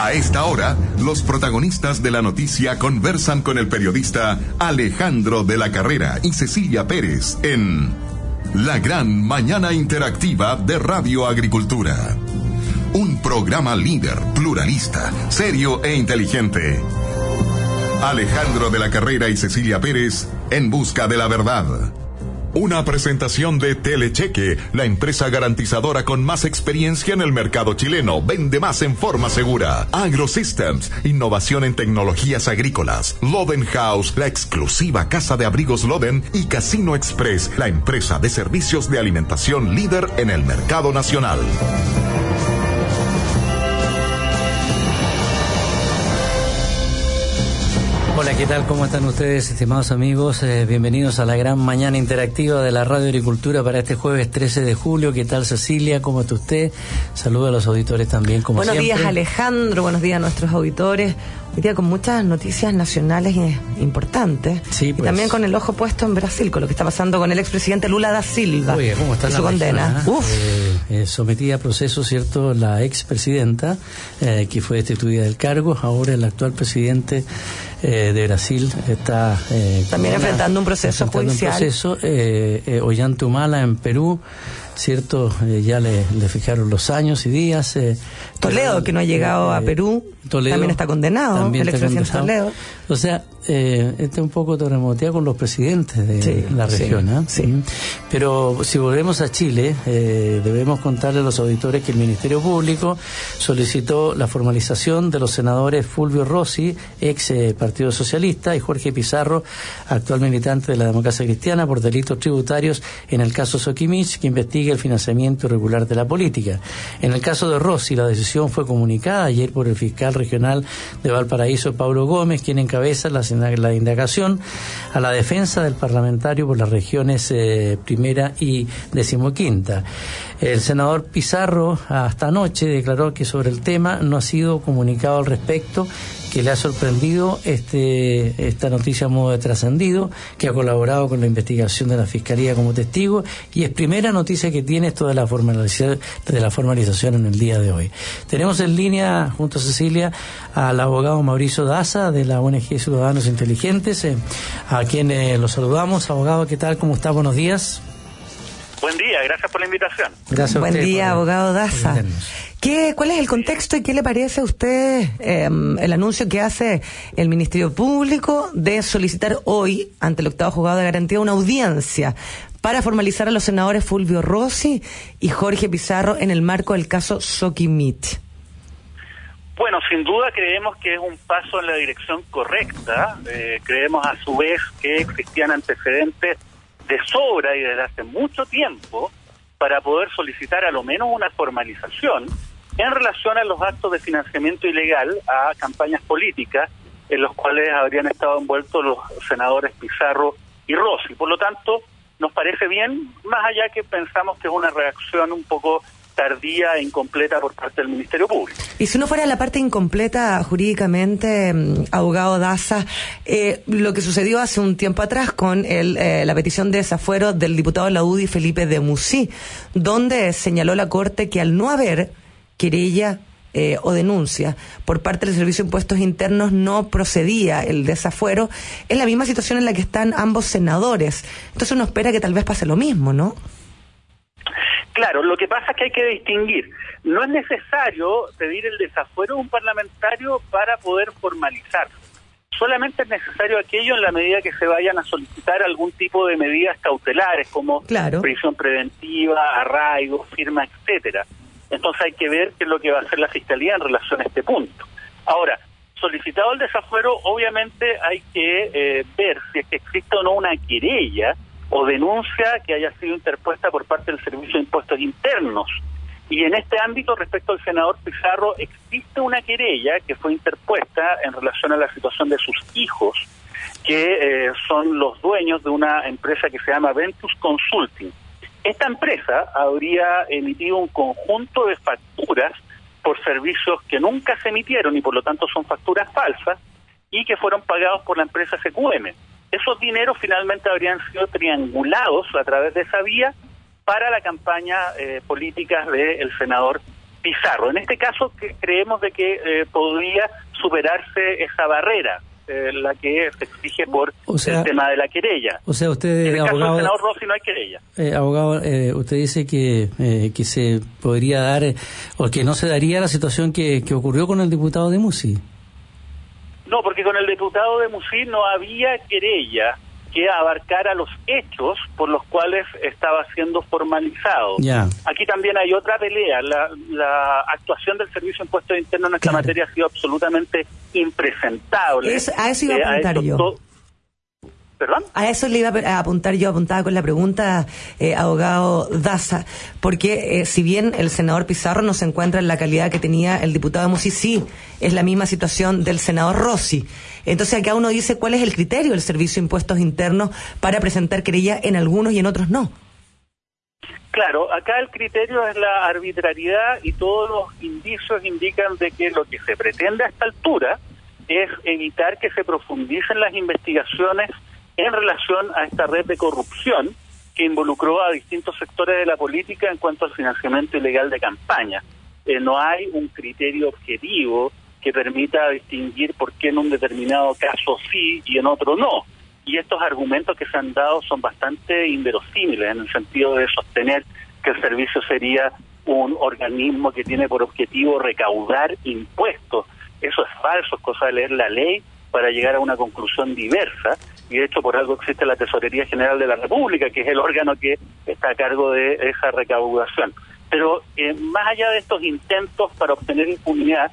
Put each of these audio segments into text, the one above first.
A esta hora, los protagonistas de la noticia conversan con el periodista Alejandro de la Carrera y Cecilia Pérez en La Gran Mañana Interactiva de Radio Agricultura. Un programa líder, pluralista, serio e inteligente. Alejandro de la Carrera y Cecilia Pérez en busca de la verdad. Una presentación de Telecheque, la empresa garantizadora con más experiencia en el mercado chileno. Vende más en forma segura. AgroSystems, innovación en tecnologías agrícolas. Loden House, la exclusiva casa de abrigos Loden. Y Casino Express, la empresa de servicios de alimentación líder en el mercado nacional. Hola, ¿qué tal? ¿Cómo están ustedes, estimados amigos? Bienvenidos a la gran mañana interactiva de la Radio Agricultura para este jueves 13 de julio. ¿Qué tal, Cecilia? ¿Cómo está usted? Saludo a los auditores también, como buenos siempre. Buenos días, Alejandro. Buenos días a nuestros auditores. Hoy día con muchas noticias nacionales importantes. Sí, pues. Y también con el ojo puesto en Brasil, con lo que está pasando con el expresidente Lula da Silva. Oye, ¿cómo está y su condena? Sometida a proceso, ¿cierto?, la expresidenta, que fue destituida del cargo. Ahora el actual presidente de Brasil está también enfrentando un proceso judicial. Ollanta-Humala en Perú, cierto, ya le fijaron los años y días. Toledo, que no ha llegado a Perú, Toledo, también está condenado, el expresidente Toledo. O sea, este un poco terremotea con los presidentes de la región. Sí. Pero si volvemos a Chile, debemos contarle a los auditores que el Ministerio Público solicitó la formalización de los senadores Fulvio Rossi, ex Partido Socialista, y Jorge Pizarro, actual militante de la Democracia Cristiana, por delitos tributarios en el caso Soquimich, que investiga el financiamiento irregular de la política. En el caso de Rossi, la decisión fue comunicada ayer por el fiscal regional de Valparaíso, Pablo Gómez, quien encabeza la indagación a la defensa del parlamentario por las regiones primera y 15ª. El senador Pizarro hasta anoche declaró que sobre el tema no ha sido comunicado al respecto, que le ha sorprendido esta noticia a modo de trascendido, que ha colaborado con la investigación de la Fiscalía como testigo, y es primera noticia que tiene esto de la formalización en el día de hoy. Tenemos en línea, junto a Cecilia, al abogado Mauricio Daza, de la ONG Ciudadanos Inteligentes, a quien lo saludamos. Abogado, ¿qué tal? ¿Cómo está? Buenos días. Buen día, gracias por la invitación. Gracias a usted. Buen día, abogado Daza. ¿Cuál es el contexto y qué le parece a usted el anuncio que hace el Ministerio Público de solicitar hoy, ante el octavo juzgado de garantía, una audiencia para formalizar a los senadores Fulvio Rossi y Jorge Pizarro en el marco del caso Soquimich? Bueno, sin duda creemos que es un paso en la dirección correcta. Creemos a su vez que existían antecedentes de sobra y desde hace mucho tiempo para poder solicitar a lo menos una formalización en relación a los actos de financiamiento ilegal a campañas políticas en los cuales habrían estado envueltos los senadores Pizarro y Rossi. Por lo tanto, nos parece bien, más allá que pensamos que es una reacción un poco tardía e incompleta por parte del Ministerio Público. Y si no fuera la parte incompleta jurídicamente, abogado Daza, lo que sucedió hace un tiempo atrás con la petición de desafuero del diputado de la UDI, Felipe Demusí, donde señaló la Corte que al no haber querella o denuncia por parte del Servicio de Impuestos Internos no procedía el desafuero, es la misma situación en la que están ambos senadores. Entonces uno espera que tal vez pase lo mismo, ¿no? Claro, lo que pasa es que hay que distinguir. No es necesario pedir el desafuero de un parlamentario para poder formalizar. Solamente es necesario aquello en la medida que se vayan a solicitar algún tipo de medidas cautelares, como prisión preventiva, arraigo, firma, etcétera. Entonces hay que ver qué es lo que va a hacer la Fiscalía en relación a este punto. Ahora, solicitado el desafuero, obviamente hay que ver si es que existe o no una querella o denuncia que haya sido interpuesta por parte del Servicio de Impuestos Internos. Y en este ámbito, respecto al senador Pizarro, existe una querella que fue interpuesta en relación a la situación de sus hijos, que son los dueños de una empresa que se llama Ventus Consulting. Esta empresa habría emitido un conjunto de facturas por servicios que nunca se emitieron y por lo tanto son facturas falsas y que fueron pagados por la empresa CQM. Esos dineros finalmente habrían sido triangulados a través de esa vía para la campaña política del senador Pizarro. En este caso creemos de que podría superarse esa barrera, la que se exige por el tema de la querella. O sea, usted, en el caso abogado, del senador Rossi no hay querella. Abogado, usted dice que se podría dar, o que no se daría la situación que ocurrió con el diputado de Musi. No, porque con el diputado de Musi no había querella que abarcara los hechos por los cuales estaba siendo formalizado. Ya. Aquí también hay otra pelea. La actuación del Servicio de Impuestos Internos en esta materia ha sido absolutamente impresentable. A eso iba a apuntar yo. ¿Perdón? A eso le iba a apuntar yo, apuntaba con la pregunta, abogado Daza, porque si bien el senador Pizarro no se encuentra en la calidad que tenía el diputado Musi, sí, es la misma situación del senador Rossi. Entonces acá uno dice cuál es el criterio del Servicio de Impuestos Internos para presentar querella en algunos y en otros no. Claro, acá el criterio es la arbitrariedad y todos los indicios indican de que lo que se pretende a esta altura es evitar que se profundicen las investigaciones en relación a esta red de corrupción que involucró a distintos sectores de la política en cuanto al financiamiento ilegal de campaña. No hay un criterio objetivo que permita distinguir por qué en un determinado caso sí y en otro no. Y estos argumentos que se han dado son bastante inverosímiles en el sentido de sostener que el servicio sería un organismo que tiene por objetivo recaudar impuestos. Eso es falso, es cosa de leer la ley para llegar a una conclusión diversa, y de hecho por algo existe la Tesorería General de la República, que es el órgano que está a cargo de esa recaudación. Pero más allá de estos intentos para obtener impunidad,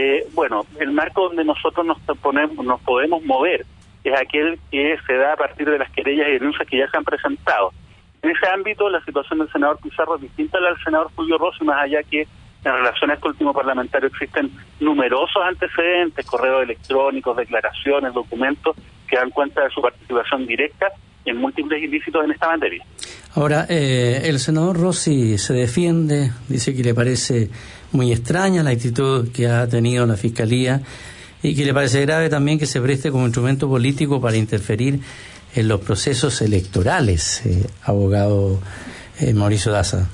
el marco donde nosotros nos podemos mover es aquel que se da a partir de las querellas y denuncias que ya se han presentado. En ese ámbito, la situación del senador Pizarro es distinta a la del senador Fulvio Rossi, más allá que en relación a este último parlamentario existen numerosos antecedentes, correos electrónicos, declaraciones, documentos que dan cuenta de su participación directa en múltiples ilícitos en esta materia. Ahora, el senador Rossi se defiende, dice que le parece muy extraña la actitud que ha tenido la Fiscalía y que le parece grave también que se preste como instrumento político para interferir en los procesos electorales, abogado Mauricio Daza.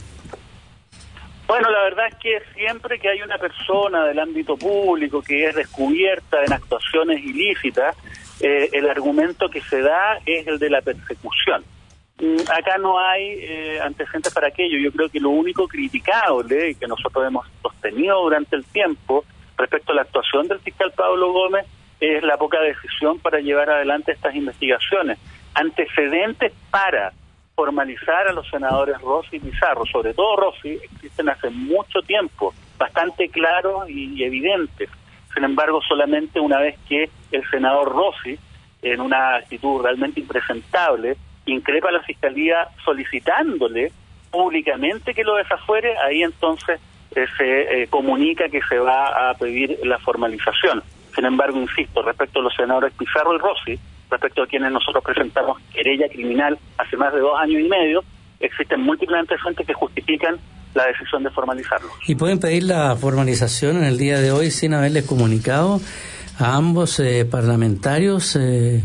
Bueno, la verdad es que siempre que hay una persona del ámbito público que es descubierta en actuaciones ilícitas, el argumento que se da es el de la persecución. Acá no hay antecedentes para aquello. Yo creo que lo único criticable que nosotros hemos sostenido durante el tiempo respecto a la actuación del fiscal Pablo Gómez es la poca decisión para llevar adelante estas investigaciones. Antecedentes para formalizar a los senadores Rossi y Pizarro, sobre todo Rossi, existen hace mucho tiempo, bastante claros y evidentes. Sin embargo, solamente una vez que el senador Rossi, en una actitud realmente impresentable, increpa a la Fiscalía solicitándole públicamente que lo desafuere, ahí entonces se comunica que se va a pedir la formalización. Sin embargo, insisto, respecto a los senadores Pizarro y Rossi, respecto a quienes nosotros presentamos querella criminal hace más de 2 años y medio, existen múltiples antecedentes que justifican la decisión de formalizarlos. ¿Y pueden pedir la formalización en el día de hoy sin haberles comunicado a ambos parlamentarios,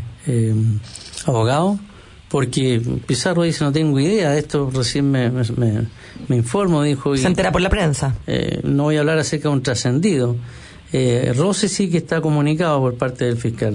abogado? Porque Pizarro dice, no tengo idea de esto, recién me informo, dijo. Se entera por la prensa. No voy a hablar acerca de un trascendido. Rossi sí que está comunicado por parte del fiscal.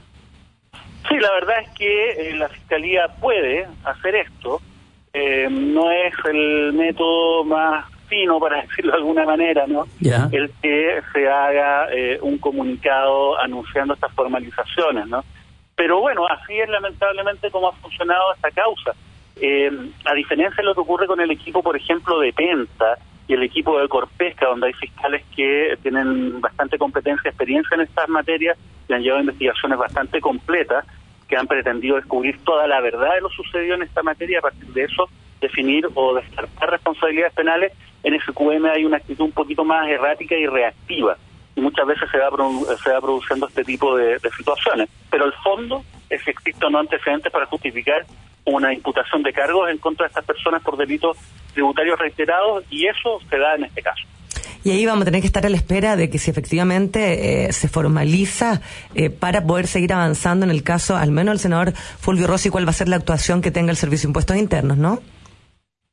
Sí, la verdad es que la Fiscalía puede hacer esto. No es el método más fino, para decirlo de alguna manera, ¿no? Ya. El que se haga un comunicado anunciando estas formalizaciones, ¿no? Pero bueno, así es lamentablemente como ha funcionado esta causa. A diferencia de lo que ocurre con el equipo, por ejemplo, de Penta y el equipo de Corpesca, donde hay fiscales que tienen bastante competencia y experiencia en estas materias y han llevado investigaciones bastante completas, que han pretendido descubrir toda la verdad de lo sucedido en esta materia y a partir de eso definir o descartar responsabilidades penales. En SQM hay una actitud un poquito más errática y reactiva y muchas veces se va produciendo este tipo de situaciones, pero el fondo es que existen no antecedentes para justificar una imputación de cargos en contra de estas personas por delitos tributarios reiterados, y eso se da en este caso. Y ahí vamos a tener que estar a la espera de que si efectivamente se formaliza para poder seguir avanzando en el caso, al menos el senador Fulvio Rossi, cuál va a ser la actuación que tenga el Servicio de Impuestos Internos, ¿no?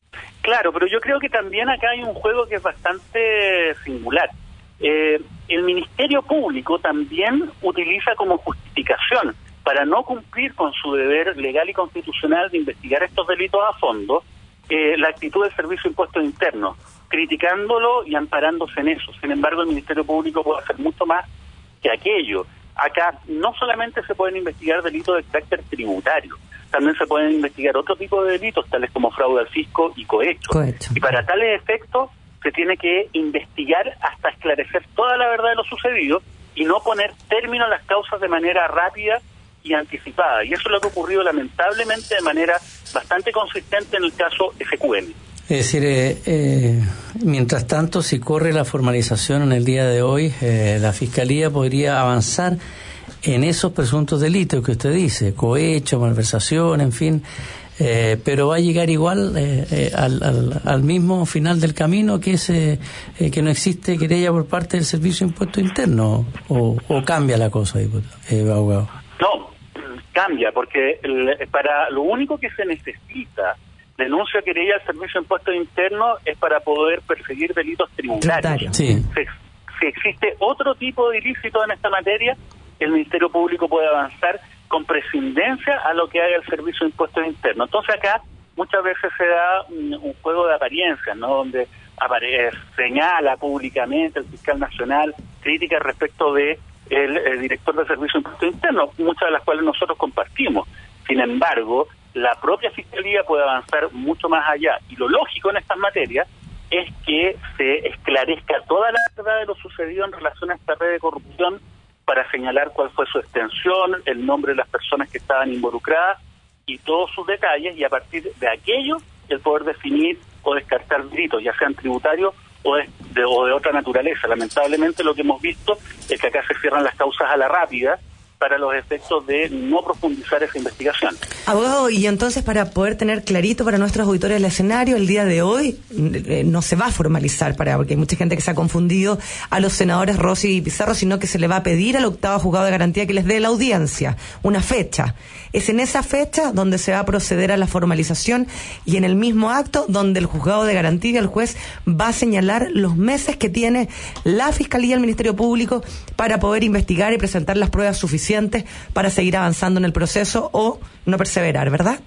Claro, pero yo creo que también acá hay un juego que es bastante singular. El Ministerio Público también utiliza como justificación para no cumplir con su deber legal y constitucional de investigar estos delitos a fondo, la actitud del Servicio de Impuestos Internos, criticándolo y amparándose en eso. Sin embargo, el Ministerio Público puede hacer mucho más que aquello. Acá no solamente se pueden investigar delitos de carácter tributario, también se pueden investigar otro tipo de delitos, tales como fraude al fisco y cohecho. Y para tales efectos se tiene que investigar hasta esclarecer toda la verdad de lo sucedido y no poner término a las causas de manera rápida y anticipada. Y eso es lo que ha ocurrido lamentablemente de manera bastante consistente en el caso SQM. Es decir, mientras tanto, si corre la formalización en el día de hoy, la Fiscalía podría avanzar en esos presuntos delitos que usted dice, cohecho, malversación, en fin, pero va a llegar igual al mismo final del camino, que es que no existe querella por parte del Servicio de Impuestos Internos, o cambia la cosa, abogado. No, cambia, porque para lo único que se necesita denuncia querella al Servicio de Impuestos Internos es para poder perseguir delitos tributarios. Sí. Si existe otro tipo de ilícito en esta materia, el Ministerio Público puede avanzar con prescindencia a lo que haga el Servicio de Impuestos Internos. Entonces acá muchas veces se da un juego de apariencias, ¿no? Donde señala públicamente el fiscal nacional críticas respecto de el director del Servicio de Impuestos Internos, muchas de las cuales nosotros compartimos. Sin embargo, la propia Fiscalía puede avanzar mucho más allá, y lo lógico en estas materias es que se esclarezca toda la verdad de lo sucedido en relación a esta red de corrupción, para señalar cuál fue su extensión, el nombre de las personas que estaban involucradas y todos sus detalles, y a partir de aquello el poder definir o descartar delitos, ya sean tributarios o de otra naturaleza. Lamentablemente lo que hemos visto es que acá se cierran las causas a la rápida para los efectos de no profundizar esa investigación. Abogado, y entonces, para poder tener clarito para nuestros auditores el escenario, el día de hoy no se va a formalizar, porque hay mucha gente que se ha confundido, a los senadores Rossi y Pizarro, sino que se le va a pedir al octavo juzgado de garantía que les dé la audiencia, una fecha. Es en esa fecha donde se va a proceder a la formalización, y en el mismo acto donde el juzgado de garantía, el juez, va a señalar los meses que tiene la Fiscalía y el Ministerio Público para poder investigar y presentar las pruebas suficientes para seguir avanzando en el proceso o no perseverar, ¿verdad?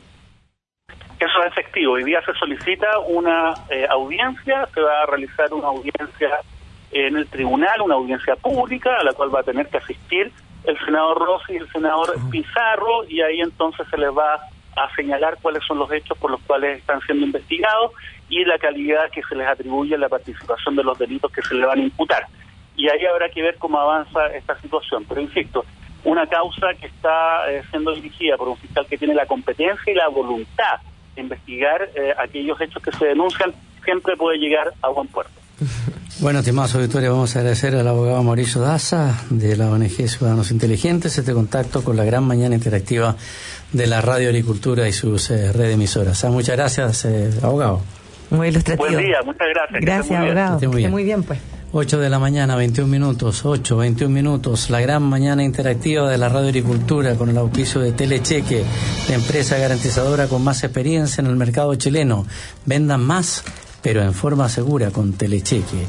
Eso es efectivo. Hoy día se solicita una audiencia, se va a realizar una audiencia en el tribunal, una audiencia pública a la cual va a tener que asistir el senador Rossi y el senador Pizarro, y ahí entonces se les va a señalar cuáles son los hechos por los cuales están siendo investigados y la calidad que se les atribuye en la participación de los delitos que se les van a imputar. Y ahí habrá que ver cómo avanza esta situación. Pero insisto, una causa que está siendo dirigida por un fiscal que tiene la competencia y la voluntad de investigar aquellos hechos que se denuncian, siempre puede llegar a buen puerto. Bueno, estimados auditores, vamos a agradecer al abogado Mauricio Daza de la ONG Ciudadanos Inteligentes este contacto con la gran mañana interactiva de la Radio Agricultura y sus redes emisoras. Muchas gracias, abogado. Muy ilustrativo. Buen día, muchas gracias. Gracias, abogado. Que esté muy bien, pues. 8 de la mañana, 21 minutos, 21 minutos, la gran mañana interactiva de la Radio Agricultura con el auspicio de Telecheque, la empresa garantizadora con más experiencia en el mercado chileno. Vendan más, pero en forma segura con Telecheque.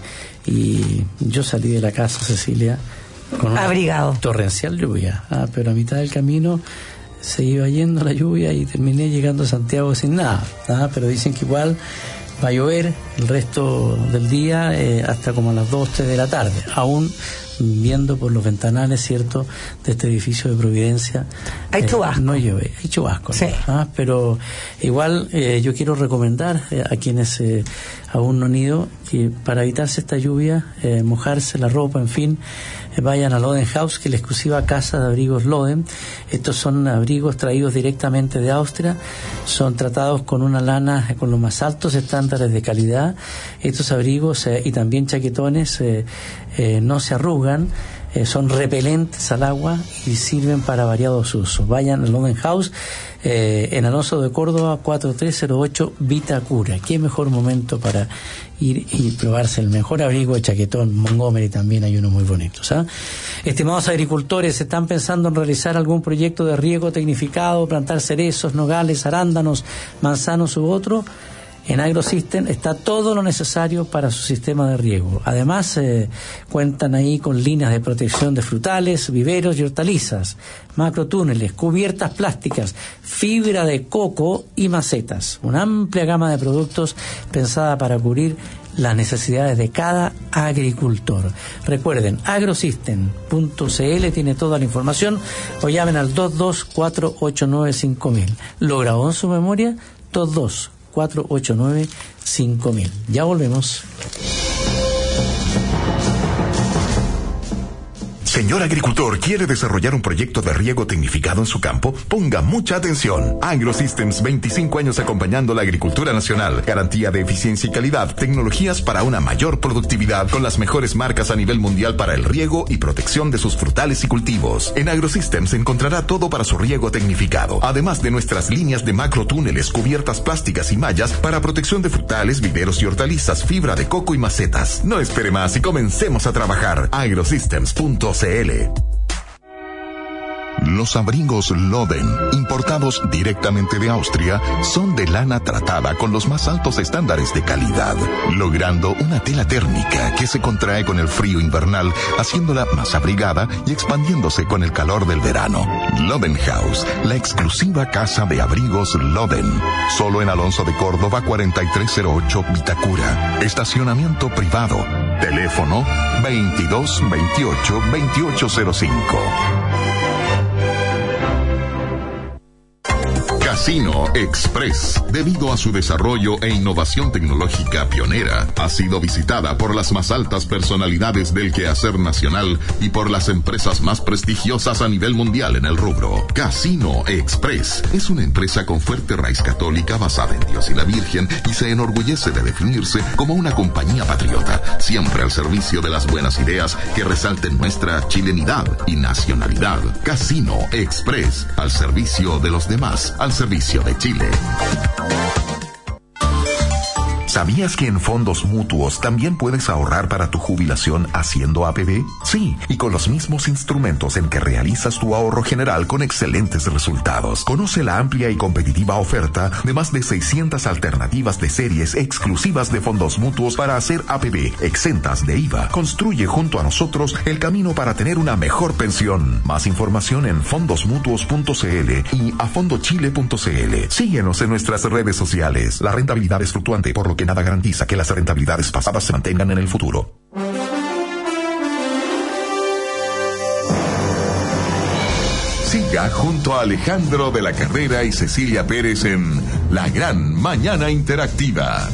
Y yo salí de la casa, Cecilia, con una abrigado, torrencial lluvia, pero a mitad del camino se iba yendo la lluvia y terminé llegando a Santiago sin nada, pero dicen que igual va a llover el resto del día hasta como a las 2, 3 de la tarde, aún viendo por los ventanales, ¿cierto?, de este edificio de Providencia. Hay chubasco. No llueve, hay chubasco. Sí. Pero igual yo quiero recomendar a quienes aún no han ido que para evitarse esta lluvia, mojarse la ropa, en fin, vayan a Loden House, que es la exclusiva casa de abrigos Loden. Estos son abrigos traídos directamente de Austria, son tratados con una lana con los más altos estándares de calidad. Estos abrigos y también chaquetones no se arrugan, son repelentes al agua y sirven para variados usos. Vayan a Loden House, en Alonso de Córdoba 4308 Vitacura. Qué mejor momento para ir y probarse el mejor abrigo de chaquetón. Montgomery también hay uno muy bonito. Estimados agricultores, ¿están pensando en realizar algún proyecto de riego tecnificado, plantar cerezos, nogales, arándanos, manzanos u otro? En AgroSystem está todo lo necesario para su sistema de riego. Además, cuentan ahí con líneas de protección de frutales, viveros y hortalizas, macrotúneles, cubiertas plásticas, fibra de coco y macetas. Una amplia gama de productos pensada para cubrir las necesidades de cada agricultor. Recuerden, agrosystem.cl tiene toda la información, o llamen al 224895000. ¿Lo grabó en su memoria? 224895000. Ya volvemos. Señor agricultor, ¿quiere desarrollar un proyecto de riego tecnificado en su campo? Ponga mucha atención. AgroSystems, 25 años acompañando la agricultura nacional. Garantía de eficiencia y calidad. Tecnologías para una mayor productividad con las mejores marcas a nivel mundial para el riego y protección de sus frutales y cultivos. En AgroSystems encontrará todo para su riego tecnificado. Además de nuestras líneas de macrotúneles, cubiertas plásticas y mallas para protección de frutales, viveros y hortalizas, fibra de coco y macetas. No espere más y comencemos a trabajar. agrosystems.cl. Los abrigos Loden, importados directamente de Austria, son de lana tratada con los más altos estándares de calidad, logrando una tela térmica que se contrae con el frío invernal, haciéndola más abrigada y expandiéndose con el calor del verano. Loden House, la exclusiva casa de abrigos Loden. Solo en Alonso de Córdoba 4308 Vitacura. Estacionamiento privado. Teléfono 2228-2805. Casino Express, debido a su desarrollo e innovación tecnológica pionera, ha sido visitada por las más altas personalidades del quehacer nacional y por las empresas más prestigiosas a nivel mundial en el rubro. Casino Express es una empresa con fuerte raíz católica basada en Dios y la Virgen y se enorgullece de definirse como una compañía patriota, siempre al servicio de las buenas ideas que resalten nuestra chilenidad y nacionalidad. Casino Express, al servicio de los demás, al servicio de Chile. ¿Sabías que en fondos mutuos también puedes ahorrar para tu jubilación haciendo APB? Sí, y con los mismos instrumentos en que realizas tu ahorro general con excelentes resultados. Conoce la amplia y competitiva oferta de más de 600 alternativas de series exclusivas de fondos mutuos para hacer APB, exentas de IVA. Construye junto a nosotros el camino para tener una mejor pensión. Más información en fondosmutuos.cl y afondochile.cl. Síguenos en nuestras redes sociales. La rentabilidad es fluctuante, por lo que nada garantiza que las rentabilidades pasadas se mantengan en el futuro. Siga junto a Alejandro de la Carrera y Cecilia Pérez en La Gran Mañana Interactiva.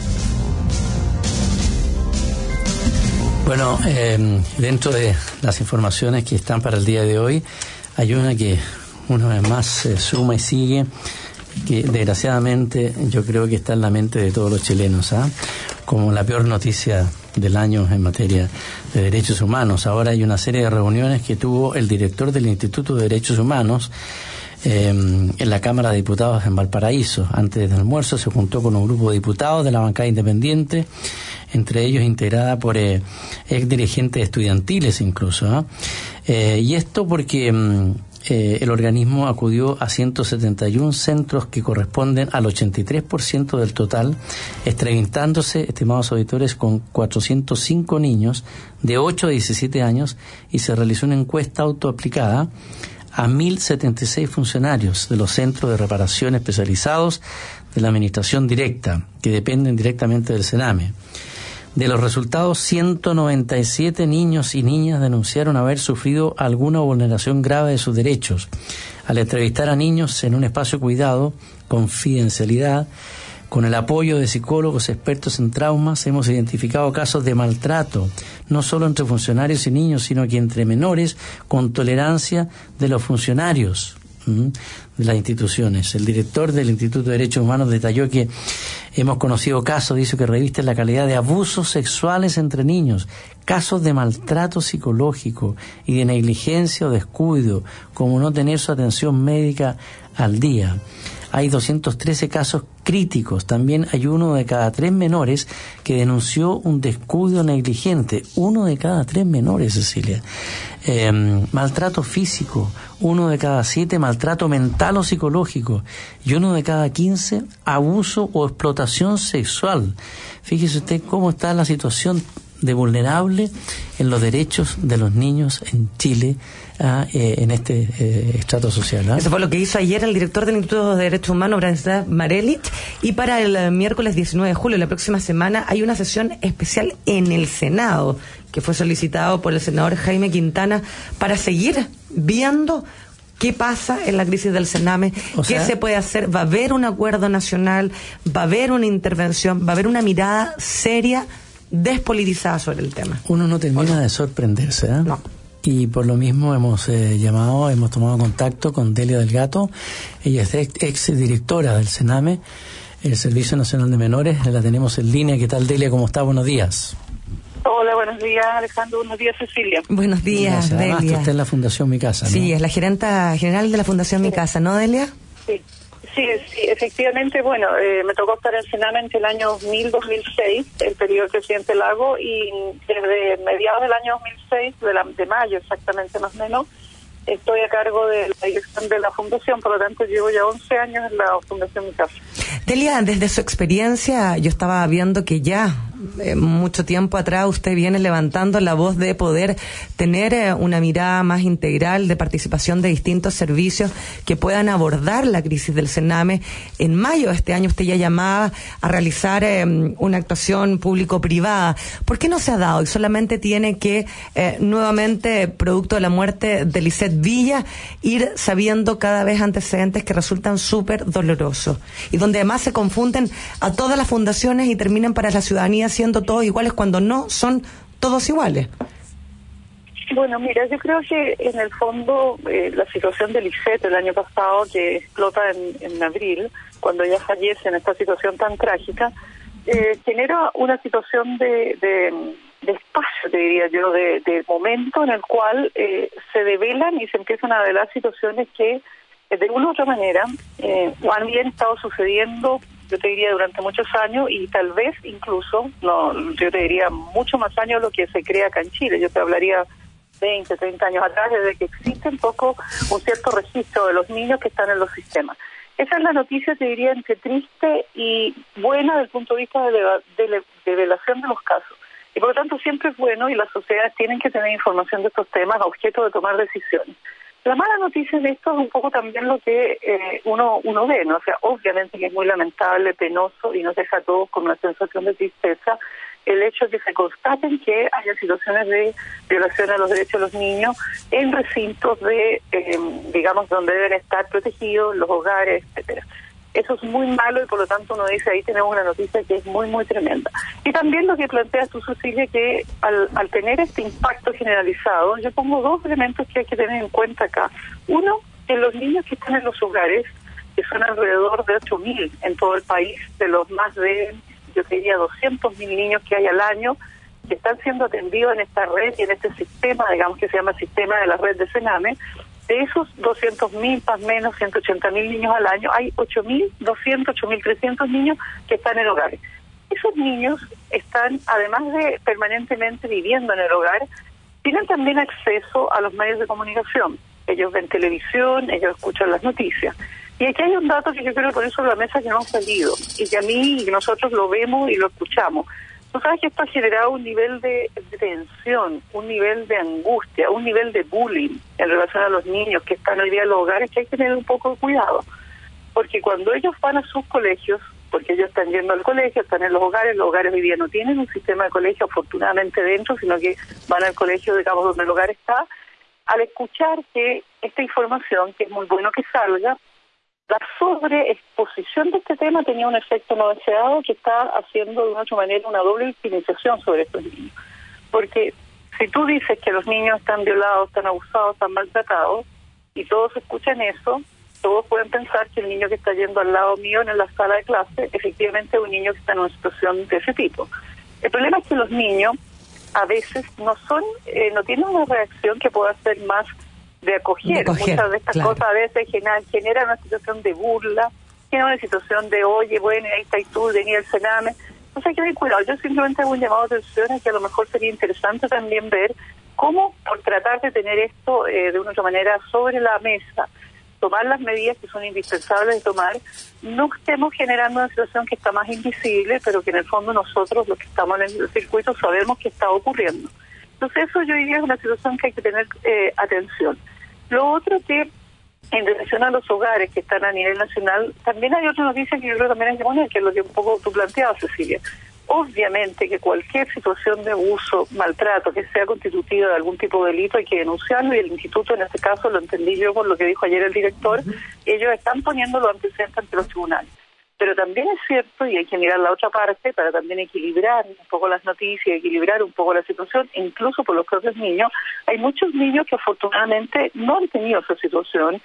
Bueno, dentro de las informaciones que están para el día de hoy, hay una que una vez más se suma y sigue, que desgraciadamente yo creo que está en la mente de todos los chilenos, como la peor noticia del año en materia de derechos humanos. Ahora hay una serie de reuniones que tuvo el director del Instituto de Derechos Humanos en la Cámara de Diputados en Valparaíso. Antes del almuerzo se juntó con un grupo de diputados de la bancada independiente, entre ellos integrada por ex dirigentes estudiantiles incluso, y esto porque el organismo acudió a 171 centros que corresponden al 83% del total, entrevistándose, estimados auditores, con 405 niños de 8 a 17 años, y se realizó una encuesta autoaplicada a 1.076 funcionarios de los centros de reparación especializados de la administración directa, que dependen directamente del Sename. De los resultados, 197 niños y niñas denunciaron haber sufrido alguna vulneración grave de sus derechos. Al entrevistar a niños en un espacio cuidado, confidencialidad, con el apoyo de psicólogos expertos en traumas, hemos identificado casos de maltrato, no solo entre funcionarios y niños, sino que entre menores, con tolerancia de los funcionarios de las instituciones. El director del Instituto de Derechos Humanos detalló que hemos conocido casos, dice, que revisten la calidad de abusos sexuales entre niños, casos de maltrato psicológico y de negligencia o descuido, como no tener su atención médica al día. Hay 213 casos críticos. También hay 1 de cada 3 menores que denunció un descuido negligente. 1 de cada 3 menores, Cecilia. Maltrato físico, 1 de cada 7 maltrato mental o psicológico, y 1 de cada 15 abuso o explotación sexual. Fíjese usted cómo está la situación de vulnerable en los derechos de los niños en Chile, en este estrato social. Eso fue lo que hizo ayer el director del Instituto de Derechos Humanos, Branislav Marelich, y para el miércoles 19 de julio, la próxima semana, hay una sesión especial en el Senado, que fue solicitado por el senador Jaime Quintana, para seguir viendo qué pasa en la crisis del Sename, qué se puede hacer. Va a haber un acuerdo nacional, va a haber una intervención, va a haber una mirada seria, despolitizada sobre el tema. Uno no termina de sorprenderse, ¿eh? No. Y por lo mismo hemos tomado contacto con Delia del Gato. Ella es ex directora del Sename, el Servicio Nacional de Menores. La tenemos en línea. ¿Qué tal, Delia? ¿Cómo está? Buenos días. Hola, buenos días, Alejandro. Buenos días, Cecilia. Buenos días, Delia. Además, usted es la Fundación Mi Casa, ¿no? Sí, es la gerenta general de la Fundación Mi Casa, ¿no, Delia? Sí, efectivamente, bueno, me tocó estar en Sename entre el año 2000-2006, el periodo del presidente Lago, y desde mediados del año 2006, de mayo exactamente más o menos, estoy a cargo de la dirección de la Fundación, por lo tanto llevo ya 11 años en la Fundación Mi Casa. Delia, desde su experiencia, yo estaba viendo que ya mucho tiempo atrás usted viene levantando la voz de poder tener una mirada más integral de participación de distintos servicios que puedan abordar la crisis del Sename. En mayo de este año usted ya llamaba a realizar una actuación público-privada. ¿Por qué no se ha dado? Y solamente tiene que, nuevamente, producto de la muerte de Lisette Villa, ir sabiendo cada vez antecedentes que resultan súper dolorosos y donde además se confunden a todas las fundaciones y terminan para la ciudadanía siendo todos iguales cuando no son todos iguales. Bueno, mira, yo creo que en el fondo la situación de Lisette el año pasado, que explota en abril, cuando ella fallece en esta situación tan trágica, genera una situación de espacio, te diría yo, de momento en el cual se develan y se empiezan a develar situaciones que de una u otra manera han bien estado sucediendo, yo te diría, durante muchos años, y tal vez incluso, yo te diría mucho más años de lo que se crea acá en Chile. Yo te hablaría 20, 30 años atrás, desde que existe un cierto registro de los niños que están en los sistemas. Esa es la noticia, te diría, entre triste y buena desde el punto de vista de develación de los casos. Y por lo tanto siempre es bueno, y las sociedades tienen que tener información de estos temas a objeto de tomar decisiones. La mala noticia de esto es un poco también lo que uno ve, ¿no? O sea, obviamente que es muy lamentable, penoso, y nos deja a todos con una sensación de tristeza el hecho de que se constaten que haya situaciones de violación a los derechos de los niños en recintos digamos, donde deben estar protegidos, los hogares, etcétera. Eso es muy malo y por lo tanto uno dice, ahí tenemos una noticia que es muy, muy tremenda. Y también lo que planteas tú, Cecilia, que al tener este impacto generalizado, yo pongo 2 elementos que hay que tener en cuenta acá. Uno, que los niños que están en los hogares, que son alrededor de 8.000 en todo el país, de los más de, yo diría, 200.000 niños que hay al año, que están siendo atendidos en esta red y en este sistema, digamos, que se llama sistema de la red de Sename. De esos 200.000, más o menos 180.000 niños al año, hay 8.200, 8.300 niños que están en hogares. Esos niños están, además de permanentemente viviendo en el hogar, tienen también acceso a los medios de comunicación. Ellos ven televisión, ellos escuchan las noticias. Y aquí hay un dato que yo quiero poner sobre la mesa que no ha salido, y que a mí y nosotros lo vemos y lo escuchamos. Tú sabes que esto ha generado un nivel de tensión, un nivel de angustia, un nivel de bullying en relación a los niños que están hoy día en los hogares, que hay que tener un poco de cuidado. Porque cuando ellos van a sus colegios, porque ellos están yendo al colegio, están en los hogares hoy día no tienen un sistema de colegio afortunadamente dentro, sino que van al colegio, digamos, donde el hogar está, al escuchar que esta información, que es muy bueno que salga, la sobreexposición de este tema tenía un efecto no deseado que está haciendo de una otra manera una doble victimización sobre estos niños. Porque si tú dices que los niños están violados, están abusados, están maltratados, y todos escuchan eso, todos pueden pensar que el niño que está yendo al lado mío en la sala de clase, efectivamente es un niño que está en una situación de ese tipo. El problema es que los niños a veces no tienen una reacción que pueda ser más de acoger. Muchas de estas cosas a veces generan una situación de burla, que no una situación de, oye, bueno, ahí está y tú, venía el Sename. Entonces hay que tener cuidado. Yo simplemente hago un llamado de atención a que a lo mejor sería interesante también ver cómo, por tratar de tener esto de una otra manera sobre la mesa, tomar las medidas que son indispensables de tomar, no estemos generando una situación que está más invisible, pero que en el fondo nosotros, los que estamos en el circuito, sabemos que está ocurriendo. Entonces eso yo diría es una situación que hay que tener atención. Lo otro que, en relación a los hogares que están a nivel nacional, también hay otra noticia que yo creo también hay que poner, que es lo que un poco tú planteabas, Cecilia. Obviamente que cualquier situación de abuso, maltrato, que sea constitutiva de algún tipo de delito, hay que denunciarlo, y el instituto, en este caso, lo entendí yo por lo que dijo ayer el director, ellos están poniendo los antecedentes ante los tribunales. Pero también es cierto, y hay que mirar la otra parte para también equilibrar un poco las noticias, equilibrar un poco la situación, incluso por los propios niños. Hay muchos niños que afortunadamente no han tenido esa situación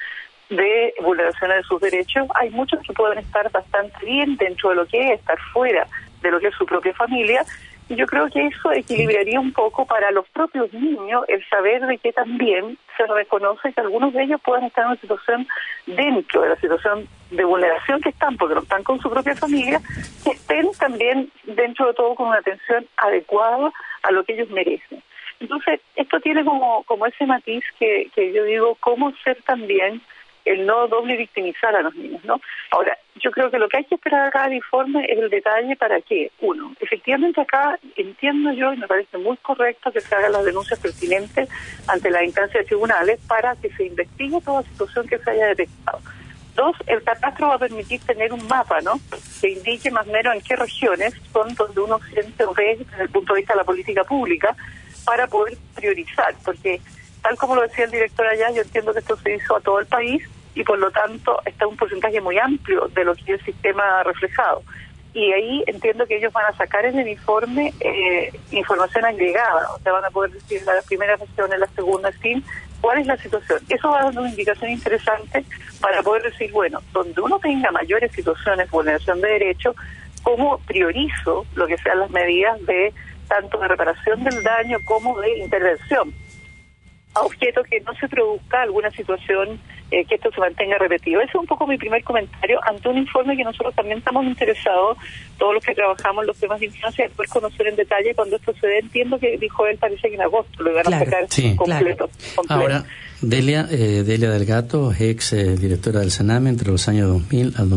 de vulneraciones de sus derechos. Hay muchos que pueden estar bastante bien dentro de lo que es estar fuera de lo que es su propia familia, y yo creo que eso equilibraría un poco para los propios niños el saber de que también se reconoce que algunos de ellos pueden estar en una situación dentro de la situación de vulneración que están, porque no están con su propia familia, que estén también dentro de todo con una atención adecuada a lo que ellos merecen. Entonces, esto tiene como ese matiz que yo digo, cómo ser también el no doble victimizar a los niños, ¿no? Ahora, yo creo que lo que hay que esperar acá del informe es el detalle para que, uno, efectivamente acá entiendo yo, y me parece muy correcto que se hagan las denuncias pertinentes ante la instancia de tribunales para que se investigue toda situación que se haya detectado. Dos, el catastro va a permitir tener un mapa, ¿no?, que indique más o menos en qué regiones son donde uno siente o ve desde el punto de vista de la política pública para poder priorizar, porque tal como lo decía el director allá, yo entiendo que esto se hizo a todo el país y por lo tanto está un porcentaje muy amplio de lo que es el sistema reflejado. Y ahí entiendo que ellos van a sacar en el informe información agregada, o sea, van a poder decir en la primera región, en la segunda, en fin, cuál es la situación. Eso va a dar una indicación interesante para poder decir, bueno, donde uno tenga mayores situaciones de vulneración de derechos, cómo priorizo lo que sean las medidas de tanto de reparación del daño como de intervención, a objeto que no se produzca alguna situación que esto se mantenga repetido. Ese es un poco mi primer comentario ante un informe que nosotros también estamos interesados, todos los que trabajamos en los temas de infancia, de poder conocer en detalle cuando esto se dé. Entiendo que dijo él, parece que en agosto lo iban a sacar completo. Ahora, Delia del Gato, ex directora del Sename entre los años 2000 al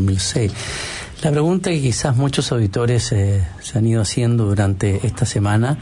2006. La pregunta que quizás muchos auditores se han ido haciendo durante esta semana,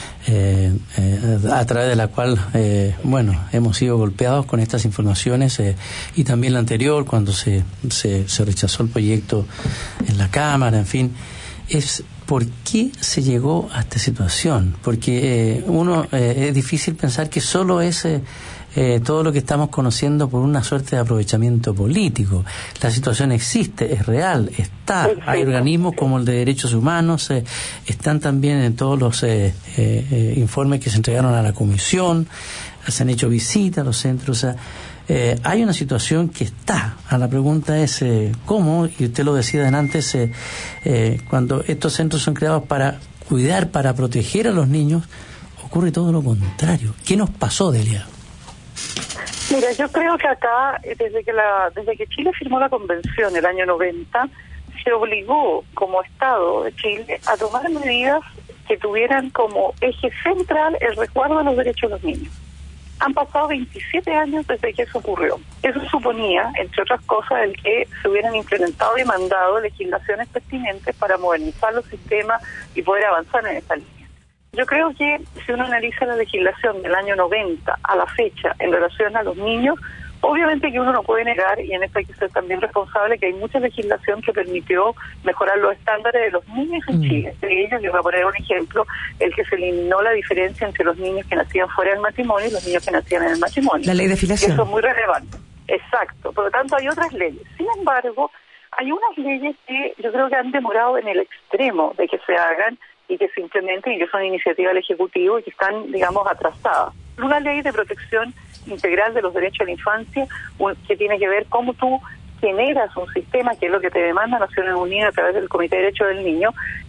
a través de la cual hemos sido golpeados con estas informaciones, y también la anterior cuando se rechazó el proyecto en la Cámara, en fin, es ¿por qué se llegó a esta situación? Porque es difícil pensar que solo es todo lo que estamos conociendo por una suerte de aprovechamiento político. La situación existe, es real, está. Hay organismos como el de Derechos Humanos, están también en todos los informes que se entregaron a la Comisión, se han hecho visitas a los centros. O sea, hay una situación que está. La pregunta es cómo, y usted lo decía antes, cuando estos centros son creados para cuidar, para proteger a los niños, ocurre todo lo contrario. ¿Qué nos pasó, Delia? Mira, yo creo que acá, desde que Chile firmó la convención el año 90, se obligó como Estado de Chile a tomar medidas que tuvieran como eje central el resguardo de los derechos de los niños. Han pasado 27 años desde que eso ocurrió. Eso suponía, entre otras cosas, el que se hubieran implementado y mandado legislaciones pertinentes para modernizar los sistemas y poder avanzar en esa línea. Yo creo que si uno analiza la legislación del año 90 a la fecha en relación a los niños, obviamente que uno no puede negar, y en esto hay que ser también responsable, que hay mucha legislación que permitió mejorar los estándares de los niños en Chile. Entre ellos, yo voy a poner un ejemplo, el que se eliminó la diferencia entre los niños que nacían fuera del matrimonio y los niños que nacían en el matrimonio. La ley de filiación. Eso es muy relevante. Exacto. Por lo tanto, hay otras leyes. Sin embargo, hay unas leyes que yo creo que han demorado en el extremo de que se hagan y que se implementen, y que son iniciativas del Ejecutivo y que están, digamos, atrasadas. Una ley de protección integral de los derechos de la infancia, que tiene que ver cómo tú generas un sistema, que es lo que te demanda Naciones Unidas a través del Comité de Derechos del Niño,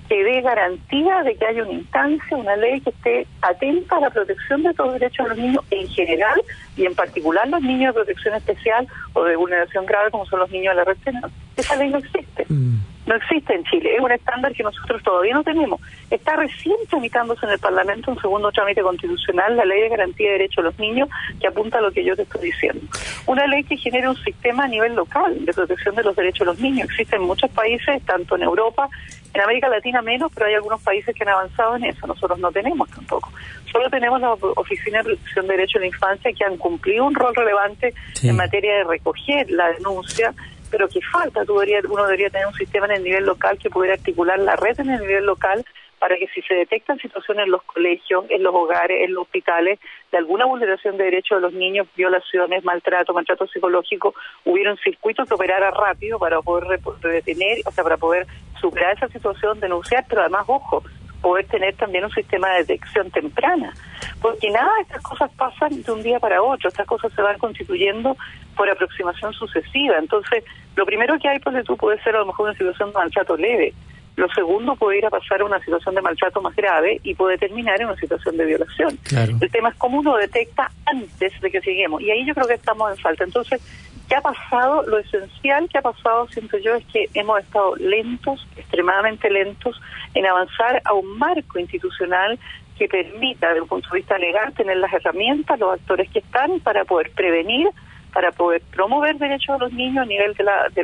que dé garantía de que haya una instancia, una ley que esté atenta a la protección de todos los derechos de los niños en general y en particular los niños de protección especial o de vulneración grave como son los niños de la red penal. Esa ley no existe. No existe en Chile, es un estándar que nosotros todavía no tenemos. Está recién tramitándose en el Parlamento un segundo trámite constitucional, la Ley de Garantía de Derechos de los Niños, que apunta a lo que yo te estoy diciendo. Una ley que genere un sistema a nivel local de protección de los derechos de los niños. Existen muchos países, tanto en Europa, en América Latina menos, pero hay algunos países que han avanzado en eso. Nosotros no tenemos tampoco. Solo tenemos la Oficina de Protección de Derechos de la Infancia, que han cumplido un rol relevante en materia de recoger la denuncia, pero que falta. Uno debería tener un sistema en el nivel local que pudiera articular la red en el nivel local para que si se detectan situaciones en los colegios, en los hogares, en los hospitales, de alguna vulneración de derechos de los niños, violaciones, maltrato psicológico, hubiera un circuito que operara rápido para poder detener, o sea, para poder superar esa situación, denunciar, pero además, ojo, poder tener también un sistema de detección temprana, porque nada de estas cosas pasan de un día para otro, estas cosas se van constituyendo por aproximación sucesiva. Entonces, lo primero que hay, pues, tú puede ser a lo mejor una situación de maltrato leve, lo segundo puede ir a pasar a una situación de maltrato más grave y puede terminar en una situación de violación. Claro. El tema es cómo uno detecta antes de que lleguemos, y ahí yo creo que estamos en falta. Entonces, ¿qué ha pasado? Lo esencial que ha pasado, siento yo, es que hemos estado lentos, extremadamente lentos, en avanzar a un marco institucional que permita, desde un punto de vista legal, tener las herramientas, los actores que están para poder prevenir, para poder promover derechos de los niños a nivel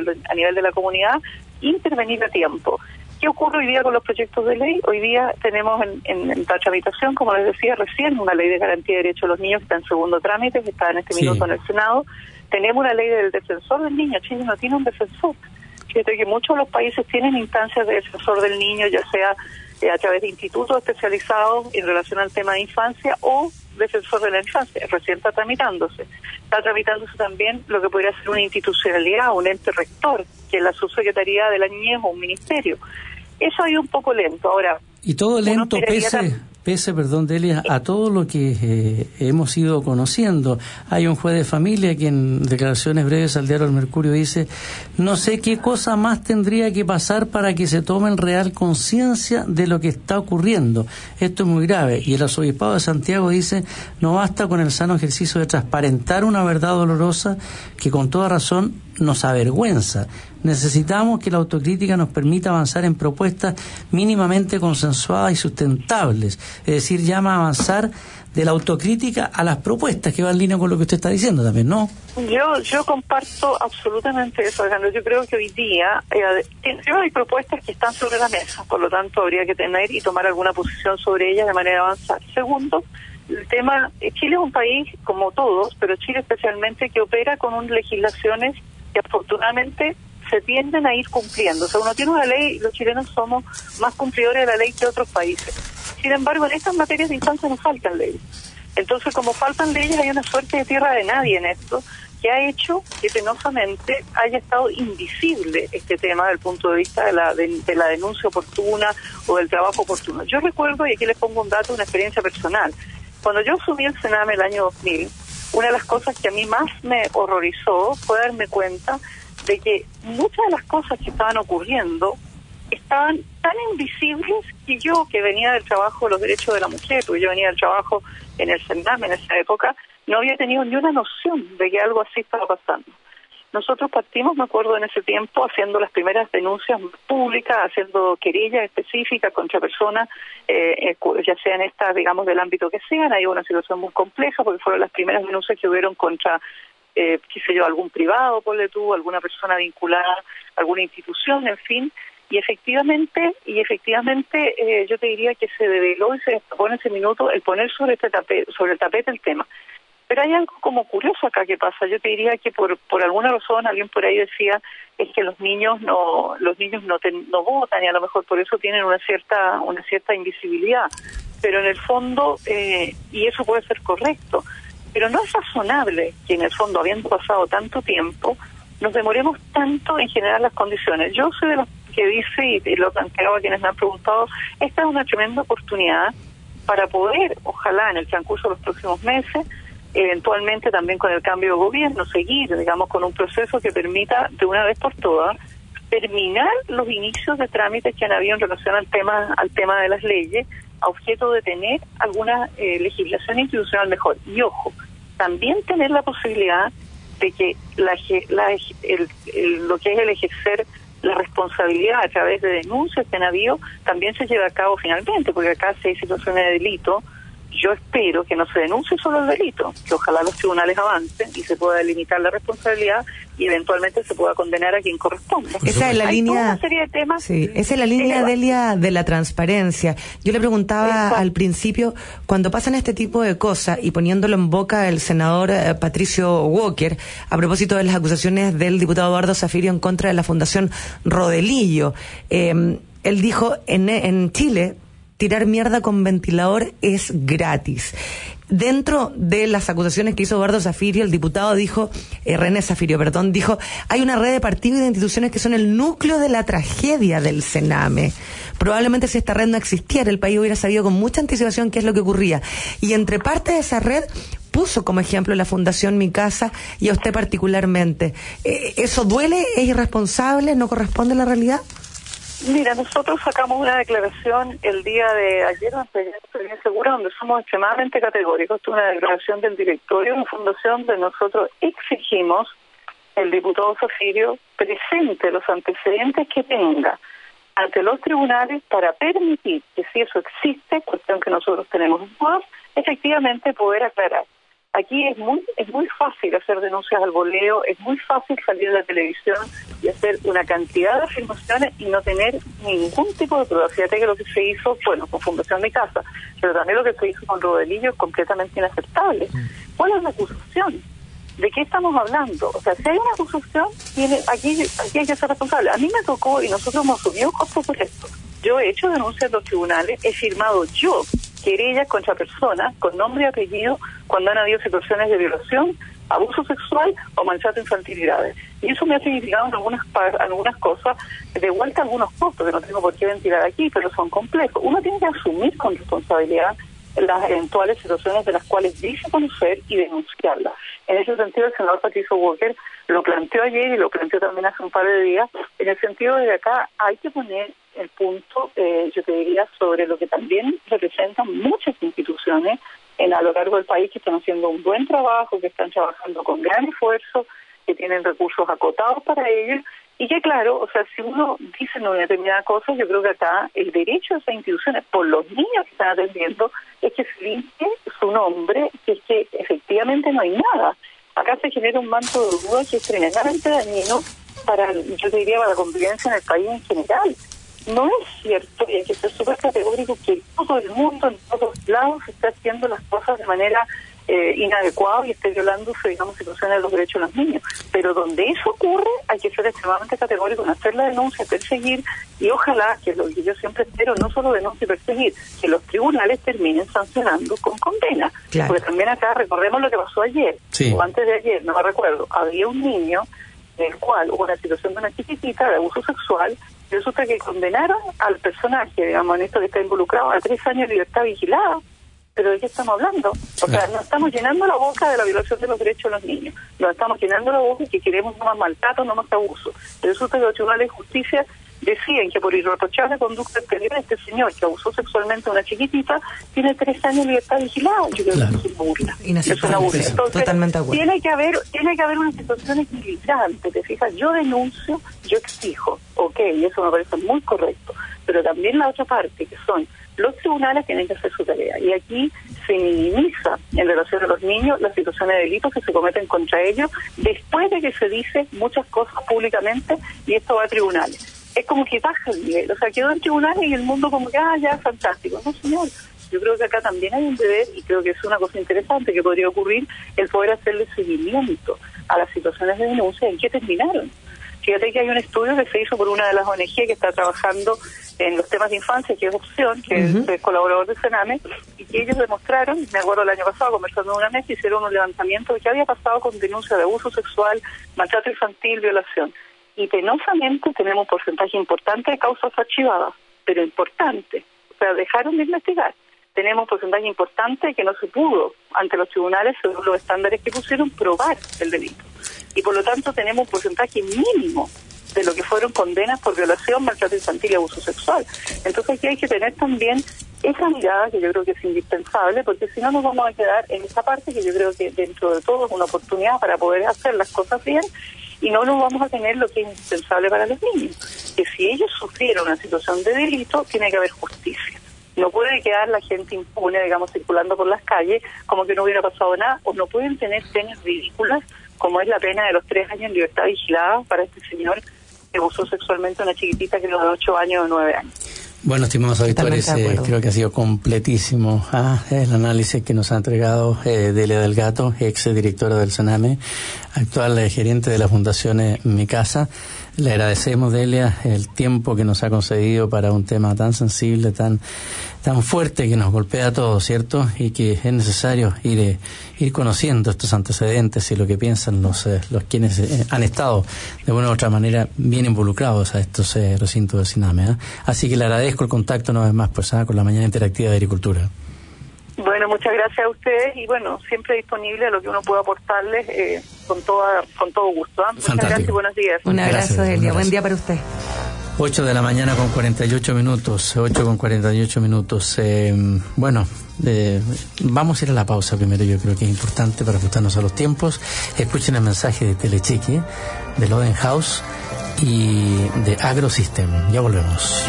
de la comunidad, intervenir a tiempo. ¿Qué ocurre hoy día con los proyectos de ley? Hoy día tenemos en la tramitación, como les decía recién, una ley de garantía de derechos de los niños que está en segundo trámite, que está en este minuto en el Senado. Tenemos una ley del defensor del niño. Chile no tiene un defensor. Fíjate que muchos de los países tienen instancias de defensor del niño, ya sea a través de institutos especializados en relación al tema de infancia o defensor de la infancia. Recién está tramitándose. Está tramitándose también lo que podría ser una institucionalidad, un ente rector, que es la subsecretaría de la niñez o un ministerio. Eso ha ido un poco lento. Ahora, y todo lento pese, Delia, a todo lo que hemos ido conociendo. Hay un juez de familia que en declaraciones breves al diario El Mercurio dice: no sé qué cosa más tendría que pasar para que se tomen real conciencia de lo que está ocurriendo. Esto es muy grave. Y el arzobispado de Santiago dice: no basta con el sano ejercicio de transparentar una verdad dolorosa que con toda razón nos avergüenza. Necesitamos que la autocrítica nos permita avanzar en propuestas mínimamente consensuadas y sustentables. Es decir, llama a avanzar de la autocrítica a las propuestas, que va en línea con lo que usted está diciendo también, ¿no? Yo comparto absolutamente eso, Alejandro. Yo creo que hoy día hay propuestas que están sobre la mesa, por lo tanto habría que tener y tomar alguna posición sobre ellas de manera de avanzar. Segundo, el tema, Chile es un país, como todos, pero Chile especialmente, que opera con legislaciones que afortunadamente se tienden a ir cumpliendo. O sea, uno tiene una ley, los chilenos somos más cumplidores de la ley que otros países. Sin embargo, en estas materias de infancia nos faltan leyes. Entonces, como faltan leyes, hay una suerte de tierra de nadie en esto, que ha hecho que penosamente haya estado invisible este tema desde el punto de vista de la denuncia oportuna o del trabajo oportuno. Yo recuerdo, y aquí les pongo un dato, una experiencia personal. Cuando yo asumí el Sename el año 2000, una de las cosas que a mí más me horrorizó fue darme cuenta de que muchas de las cosas que estaban ocurriendo estaban tan invisibles que yo, que venía del trabajo de los derechos de la mujer, porque yo venía del trabajo en el Sename en esa época, no había tenido ni una noción de que algo así estaba pasando. Nosotros partimos, me acuerdo, en ese tiempo haciendo las primeras denuncias públicas, haciendo querellas específicas contra personas, ya sean estas, digamos, del ámbito que sean. Hay una situación muy compleja porque fueron las primeras denuncias que hubieron contra, algún privado, ponle tú, alguna persona vinculada, alguna institución, en fin. Y efectivamente, yo te diría que se develó y se destapó en ese minuto el poner sobre el tapete el tema. Pero hay algo como curioso acá que pasa. Yo te diría que por alguna razón alguien por ahí decía es que los niños no votan y a lo mejor por eso tienen una cierta invisibilidad. Pero en el fondo, y eso puede ser correcto, pero no es razonable que en el fondo, habiendo pasado tanto tiempo, nos demoremos tanto en generar las condiciones. Yo soy de los que dice, y lo planteaba a quienes me han preguntado, esta es una tremenda oportunidad para poder, ojalá en el transcurso de los próximos meses, eventualmente también con el cambio de gobierno, seguir, digamos, con un proceso que permita de una vez por todas terminar los inicios de trámites que han habido en relación al tema de las leyes, a objeto de tener alguna legislación institucional mejor. Y ojo, también tener la posibilidad de que lo que es el ejercer la responsabilidad a través de denuncias que han habido también se lleve a cabo finalmente, porque acá si hay situaciones de delito, yo espero que no se denuncie solo el delito, que ojalá los tribunales avancen y se pueda delimitar la responsabilidad y eventualmente se pueda condenar a quien corresponda. Esa es la hay línea, toda una serie de temas. Sí, esa es la línea, Delia, de la transparencia. Yo le preguntaba al principio, cuando pasan este tipo de cosas, y poniéndolo en boca del senador Patricio Walker, a propósito de las acusaciones del diputado Eduardo Zafirio en contra de la Fundación Rodelillo, él dijo, en Chile, tirar mierda con ventilador es gratis. Dentro de las acusaciones que hizo Eduardo Zafirio, el diputado René Zafirio, dijo, hay una red de partidos y de instituciones que son el núcleo de la tragedia del Sename. Probablemente si esta red no existiera, el país hubiera sabido con mucha anticipación qué es lo que ocurría. Y entre parte de esa red puso como ejemplo la Fundación Mi Casa y a usted particularmente. ¿Eso duele? ¿Es irresponsable? ¿No corresponde a la realidad? Mira, nosotros sacamos una declaración el día de ayer, estoy bien segura, donde somos extremadamente categóricos. Esto es una declaración del directorio de la Fundación, donde nosotros exigimos el diputado Zafirio presente los antecedentes que tenga ante los tribunales para permitir que, si eso existe, cuestión que nosotros tenemos dudas, efectivamente poder aclarar. Aquí es muy fácil hacer denuncias al voleo, es muy fácil salir de la televisión y hacer una cantidad de afirmaciones y no tener ningún tipo de prueba. Fíjate que lo que se hizo, bueno, con Fundación Mi Casa, pero también lo que se hizo con Rodelillo es completamente inaceptable. ¿Cuál es la acusación? ¿De qué estamos hablando? O sea, si hay una acusación, aquí hay que ser responsable. A mí me tocó, y nosotros hemos asumido costos por esto. Yo he hecho denuncias en los tribunales, he firmado yo querellas contra personas con nombre y apellido cuando han habido situaciones de violación, abuso sexual o maltrato infantil grave. Y eso me ha significado en algunas cosas, de vuelta a algunos costos que no tengo por qué ventilar aquí, pero son complejos. Uno tiene que asumir con responsabilidad las eventuales situaciones de las cuales dice conocer y denunciarlas. En ese sentido, el senador Patricio Walker lo planteó ayer y lo planteó también hace un par de días, en el sentido de que acá hay que poner el punto, yo te diría, sobre lo que también representan muchas instituciones a lo largo del país que están haciendo un buen trabajo, que están trabajando con gran esfuerzo, que tienen recursos acotados para ellos, y que claro, o sea, si uno dice una determinada cosa, yo creo que acá el derecho de esas instituciones, por los niños que están atendiendo, es que se limpie su nombre, que es que efectivamente no hay nada. Acá se genera un manto de duda que es tremendamente dañino para, yo te diría, para la convivencia en el país en general. No es cierto, y hay que ser súper categórico, que todo el mundo, en todos lados, está haciendo las cosas de manera inadecuada y esté violándose, digamos, situaciones de los derechos de los niños. Pero donde eso ocurre, hay que ser extremadamente categórico en hacer la denuncia, perseguir, y ojalá, que es lo que yo siempre espero, no solo denuncia y perseguir, que los tribunales terminen sancionando con condena. Claro. Porque también acá, recordemos lo que pasó ayer, o antes de ayer, no me recuerdo, había un niño del cual hubo una situación de una chiquitita de abuso sexual, y resulta que condenaron al personaje, digamos, en esto que está involucrado, a 3 años de libertad vigilada. ¿Pero de qué estamos hablando? O sea, no estamos llenando la boca de la violación de los derechos de los niños. Nos estamos llenando la boca y que queremos no más maltrato, no más abuso. Resulta que los tribunales de justicia deciden que por irreprochable conducta exterior este señor que abusó sexualmente a una chiquitita tiene 3 años de libertad vigilada. Yo creo que eso es una burla. Es una burla. Entonces, totalmente de acuerdo. Tiene que haber una situación equilibrante. Te fijas, yo denuncio, yo exijo. Ok, eso me parece muy correcto. Pero también la otra parte, que son los tribunales, tienen que hacer su tarea. Y aquí se minimiza en relación a los niños las situaciones de delitos que se cometen contra ellos después de que se dice muchas cosas públicamente y esto va a tribunales. Es como que baja el nivel, o sea, quedó en tribunales y el mundo como que, ya, fantástico. No, señor, yo creo que acá también hay un deber y creo que es una cosa interesante que podría ocurrir, el poder hacerle seguimiento a las situaciones de denuncia en que terminaron. Fíjate que hay un estudio que se hizo por una de las ONG que está trabajando en los temas de infancia, que es Opción, que es colaborador de Sename, y que ellos demostraron, me acuerdo el año pasado, conversando en una mesa, hicieron un levantamiento de qué había pasado con denuncia de abuso sexual, maltrato infantil, violación. Y penosamente tenemos un porcentaje importante de causas archivadas, pero importante, o sea, dejaron de investigar. Tenemos un porcentaje importante que no se pudo, ante los tribunales, según los estándares que pusieron, probar el delito. Y por lo tanto tenemos un porcentaje mínimo de lo que fueron condenas por violación, maltrato infantil y abuso sexual. Entonces aquí hay que tener también esa mirada que yo creo que es indispensable, porque si no nos vamos a quedar en esa parte que yo creo que dentro de todo es una oportunidad para poder hacer las cosas bien, y no nos vamos a tener lo que es indispensable para los niños, que si ellos sufrieron una situación de delito, tiene que haber justicia. No puede quedar la gente impune, digamos, circulando por las calles como que no hubiera pasado nada, o no pueden tener penas ridículas, como es la pena de los 3 años en libertad vigilada para este señor que abusó sexualmente a una chiquitita que era de 8 años o 9 años. Bueno, estimados auditores, creo que ha sido completísimo el análisis que nos ha entregado Delia del Gato, ex directora del Sename, actual gerente de la Fundación Mi Casa. Le agradecemos, Delia, el tiempo que nos ha concedido para un tema tan sensible, tan fuerte, que nos golpea a todos, ¿cierto? Y que es necesario ir conociendo estos antecedentes y lo que piensan los quienes han estado de una u otra manera bien involucrados a estos recintos del Sename. Así que le agradezco el contacto una vez más con la Mañana Interactiva de Agricultura. Bueno, muchas gracias a ustedes y bueno, siempre disponible a lo que uno pueda aportarles con todo gusto. Muchas gracias y buenos días. Un abrazo, Delia. Buen día para usted. 8 de la mañana con 48 minutos. 8 con 48 minutos. Vamos a ir a la pausa primero. Yo creo que es importante para ajustarnos a los tiempos. Escuchen el mensaje de Telecheque, de Loden House y de AgroSystem. Ya volvemos.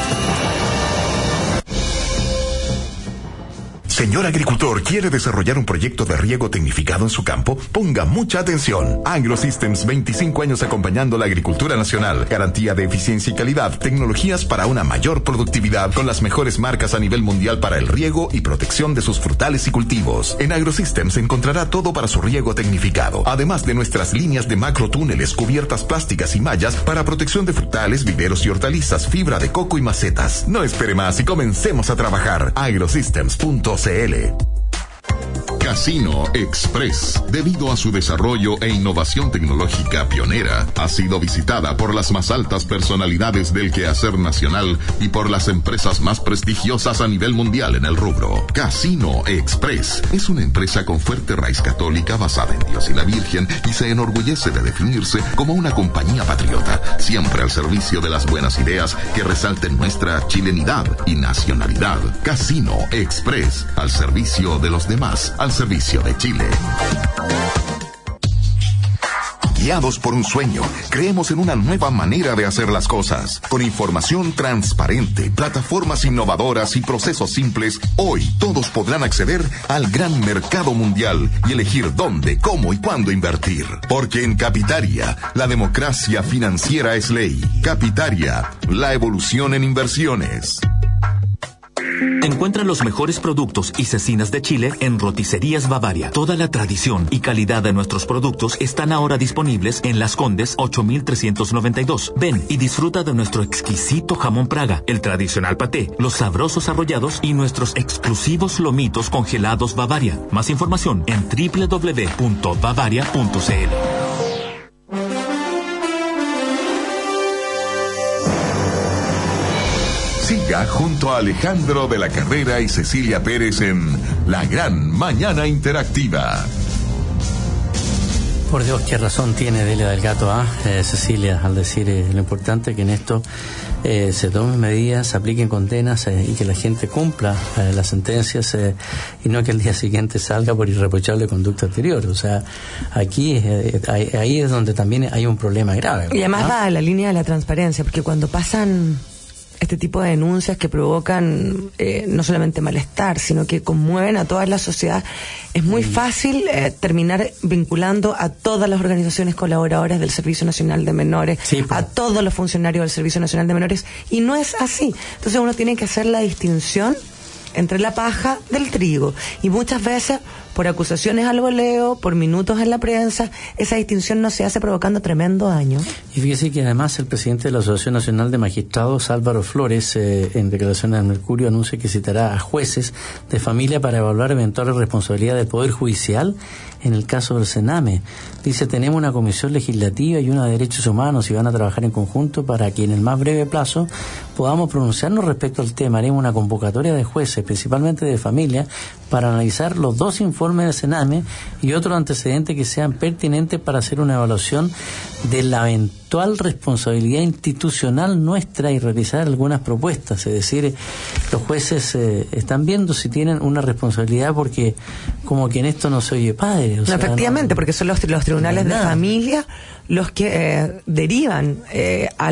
Señor agricultor, ¿quiere desarrollar un proyecto de riego tecnificado en su campo? Ponga mucha atención. AgroSystems, 25 años acompañando la agricultura nacional. Garantía de eficiencia y calidad. Tecnologías para una mayor productividad con las mejores marcas a nivel mundial para el riego y protección de sus frutales y cultivos. En AgroSystems encontrará todo para su riego tecnificado. Además de nuestras líneas de macrotúneles, cubiertas plásticas y mallas para protección de frutales, viveros y hortalizas, fibra de coco y macetas. No espere más y comencemos a trabajar. agrosystems.cl. Casino Express, debido a su desarrollo e innovación tecnológica pionera, ha sido visitada por las más altas personalidades del quehacer nacional y por las empresas más prestigiosas a nivel mundial en el rubro. Casino Express es una empresa con fuerte raíz católica basada en Dios y la Virgen y se enorgullece de definirse como una compañía patriota, siempre al servicio de las buenas ideas que resalten nuestra chilenidad y nacionalidad. Casino Express, al servicio de los demás, al servicio de Chile. Guiados por un sueño, creemos en una nueva manera de hacer las cosas. Con información transparente, plataformas innovadoras y procesos simples, hoy todos podrán acceder al gran mercado mundial y elegir dónde, cómo y cuándo invertir. Porque en Capitaria, la democracia financiera es ley. Capitaria, la evolución en inversiones. Encuentra los mejores productos y cecinas de Chile en Roticerías Bavaria. Toda la tradición y calidad de nuestros productos están ahora disponibles en Las Condes 8392. Ven y disfruta de nuestro exquisito jamón Praga, el tradicional paté, los sabrosos arrollados y nuestros exclusivos lomitos congelados Bavaria. Más información en www.bavaria.cl. Siga junto a Alejandro de la Carrera y Cecilia Pérez en La Gran Mañana Interactiva. Por Dios, qué razón tiene Delia del Gato, Cecilia, al decir lo importante que en esto se tomen medidas, se apliquen condenas y que la gente cumpla las sentencias y no que el día siguiente salga por irreprochable conducta anterior. O sea, aquí ahí es donde también hay un problema grave. Y además va a la línea de la transparencia, porque cuando pasan este tipo de denuncias que provocan no solamente malestar, sino que conmueven a toda la sociedad, es muy fácil terminar vinculando a todas las organizaciones colaboradoras del Servicio Nacional de Menores, a todos los funcionarios del Servicio Nacional de Menores, y no es así. Entonces uno tiene que hacer la distinción entre la paja del trigo, y muchas veces por acusaciones al voleo, por minutos en la prensa, esa distinción no se hace, provocando tremendo daño. Y fíjese que además el presidente de la Asociación Nacional de Magistrados, Álvaro Flores, en declaraciones al Mercurio, anuncia que citará a jueces de familia para evaluar eventuales responsabilidades del Poder Judicial en el caso del Sename. Dice, tenemos una comisión legislativa y una de derechos humanos y van a trabajar en conjunto para que en el más breve plazo podamos pronunciarnos respecto al tema. Haremos una convocatoria de jueces, principalmente de familia, para analizar los dos informes informe del Sename y otros antecedentes que sean pertinentes para hacer una evaluación de la eventual responsabilidad institucional nuestra y realizar algunas propuestas. Es decir, los jueces están viendo si tienen una responsabilidad, porque como que en esto no se oye padre. No, efectivamente, porque son los tribunales de familia los que derivan a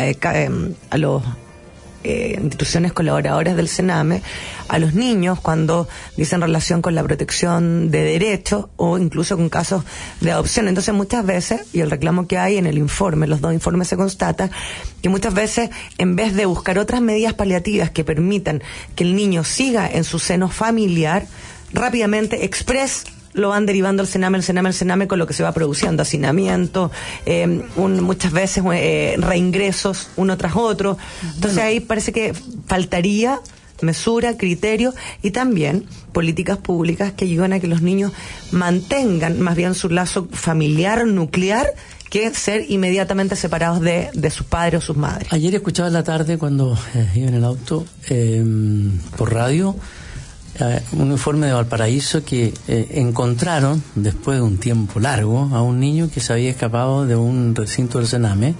los instituciones colaboradoras del Sename a los niños cuando dicen relación con la protección de derechos o incluso con casos de adopción. Entonces muchas veces, y el reclamo que hay en el informe, los dos informes, se constata que muchas veces, en vez de buscar otras medidas paliativas que permitan que el niño siga en su seno familiar, rápidamente lo van derivando al Sename, con lo que se va produciendo, hacinamiento, muchas veces reingresos uno tras otro. Entonces ahí parece que faltaría mesura, criterio y también políticas públicas que ayuden a que los niños mantengan más bien su lazo familiar, nuclear, que ser inmediatamente separados de sus padres o sus madres. Ayer escuchaba en la tarde, cuando iba en el auto, por radio, un informe de Valparaíso que encontraron, después de un tiempo largo, a un niño que se había escapado de un recinto del Sename,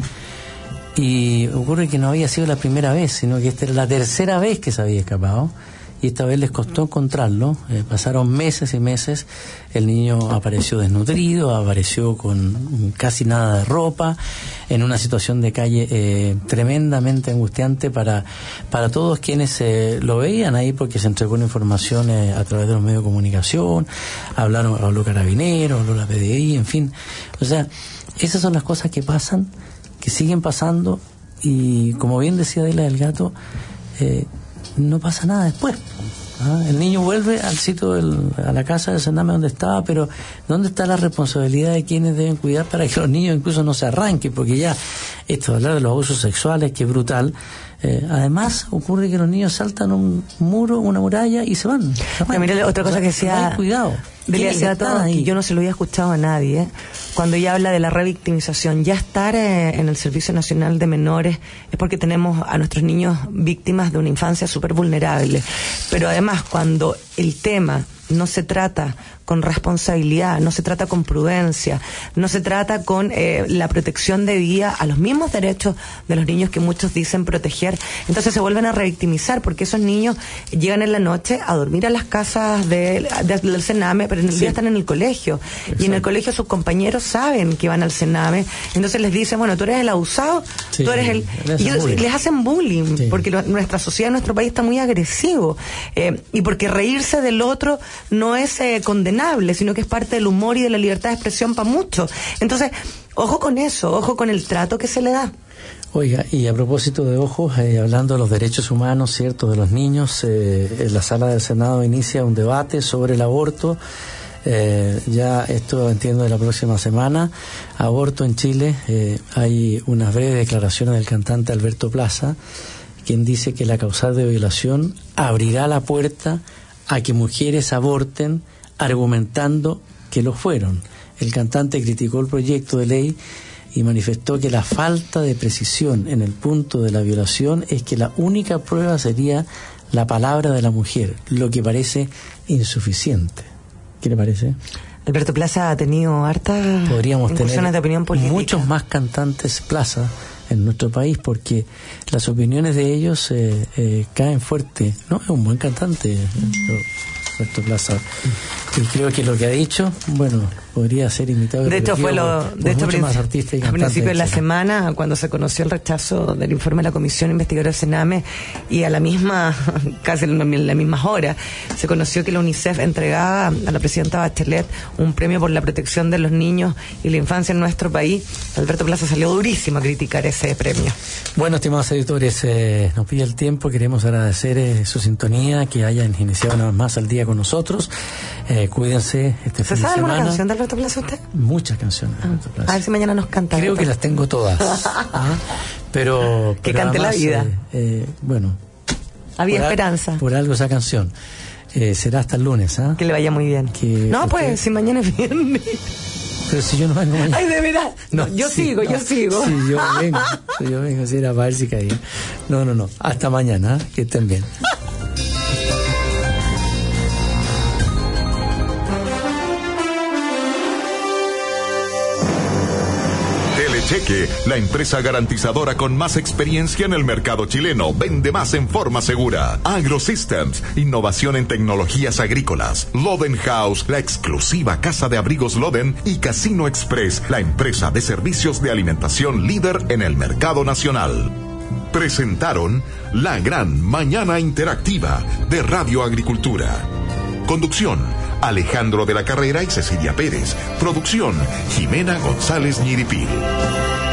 y ocurre que no había sido la primera vez, sino que esta era la tercera vez que se había escapado, y esta vez les costó encontrarlo. Pasaron meses y meses, el niño apareció desnutrido, apareció con casi nada de ropa, en una situación de calle tremendamente angustiante para todos quienes lo veían ahí, porque se entregó una información a través de los medios de comunicación, habló Carabineros, habló la PDI, en fin. O sea, esas son las cosas que pasan, que siguen pasando, y como bien decía Adela del Gato, no pasa nada después. El niño vuelve al sitio, a la casa del Sename donde estaba, pero ¿dónde está la responsabilidad de quienes deben cuidar para que los niños incluso no se arranquen? Porque ya esto de hablar de los abusos sexuales, que es brutal, además ocurre que los niños saltan un muro, una muralla y se van. Mira, otra cosa que decía cuidado, que yo no se lo había escuchado a nadie, cuando ella habla de la revictimización. Ya estar en el Servicio Nacional de Menores es porque tenemos a nuestros niños víctimas de una infancia súper vulnerable, pero además cuando el tema no se trata con responsabilidad, no se trata con prudencia, no se trata con la protección debida a los mismos derechos de los niños que muchos dicen proteger, entonces se vuelven a revictimizar, porque esos niños llegan en la noche a dormir a las casas del Sename, pero en el día están en el colegio. Exacto. Y en el colegio sus compañeros saben que van al Sename, entonces les dicen, bueno, tú eres el abusado, tú eres el... Y les hacen bullying, porque nuestra sociedad, nuestro país está muy agresivo, y porque reírse del otro no es condenable, sino que es parte del humor y de la libertad de expresión para muchos. Entonces, ojo con eso, ojo con el trato que se le da. Oiga, y a propósito de ojos, hablando de los derechos humanos, cierto, de los niños, en la sala del Senado inicia un debate sobre el aborto. Ya esto entiendo de la próxima semana. Aborto en Chile. Hay unas breves declaraciones del cantante Alberto Plaza, quien dice que la causal de violación abrirá la puerta a que mujeres aborten, argumentando que lo fueron. El cantante criticó el proyecto de ley y manifestó que la falta de precisión en el punto de la violación es que la única prueba sería la palabra de la mujer, lo que parece insuficiente. ¿Qué le parece? Alberto Plaza ha tenido hartas incursiones de opinión política. Muchos más cantantes Plaza en nuestro país, porque las opiniones de ellos caen fuerte. No, es un buen cantante, Alberto Plaza, y creo que lo que ha dicho, bueno, podría ser imitado. De hecho, más artistas y a principio de la semana, cuando se conoció el rechazo del informe de la Comisión Investigadora del Sename, y a la misma, casi en las mismas horas, se conoció que la UNICEF entregaba a la presidenta Bachelet un premio por la protección de los niños y la infancia en nuestro país. Alberto Plaza salió durísimo a criticar ese premio. Bueno, estimados editores, nos pide el tiempo. Queremos agradecer su sintonía, que hayan iniciado una vez más el día con nosotros. Cuídense este fin de semana. ¿Se sabe alguna canción de Alberto Plaza usted? Muchas canciones de Alberto Plaza. A ver si mañana nos canta. Creo que las tengo todas. Pero que cante además, la vida. Bueno. Había esperanza. Por algo esa canción. Será hasta el lunes, ¿ah? Que le vaya muy bien. No, pues, si mañana es viernes. Pero si yo no vengo mañana. Ay, de veras. No, yo sigo. Sí, yo vengo, si era para ver si caía. No. Hasta mañana, que estén bien. Cheque, la empresa garantizadora con más experiencia en el mercado chileno, vende más en forma segura. AgroSystems, innovación en tecnologías agrícolas. Loden House, la exclusiva casa de abrigos Loden. Y Casino Express, la empresa de servicios de alimentación líder en el mercado nacional. Presentaron La Gran Mañana Interactiva de Radio Agricultura. Conducción, Alejandro de la Carrera y Cecilia Pérez. Producción, Jimena González Ñiripil.